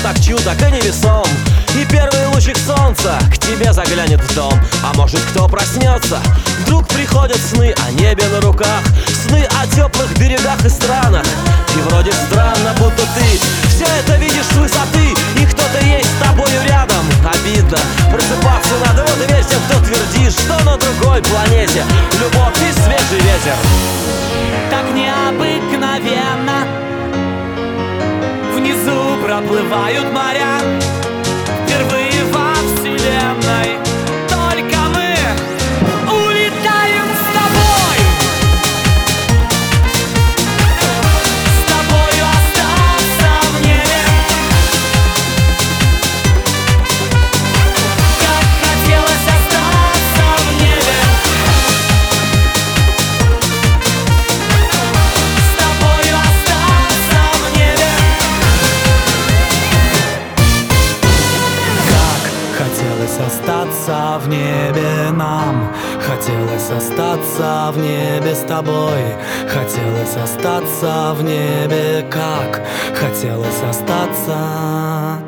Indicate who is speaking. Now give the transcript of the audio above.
Speaker 1: так чудок и невесом. И первый лучик солнца к тебе заглянет в дом. А может, кто проснется, вдруг приходят сны о небе на руках, сны о теплых берегах и странах. И вроде странно, будто ты все это видишь с высоты, и кто-то есть с тобою рядом. Обидно, просыпаться надо, вот и весь тем, кто твердит, что на другой планете любовь и свежий ветер.
Speaker 2: Так необыкновенно внизу проплывают моря. Впервые во вселенной только мы улетаем с тобой. С тобою остаться в небе. Как хотелось остаться в небе. С тобою остаться в небе. Хотелось остаться в небе нам, хотелось остаться в небе с тобой, хотелось остаться в небе, как хотелось остаться.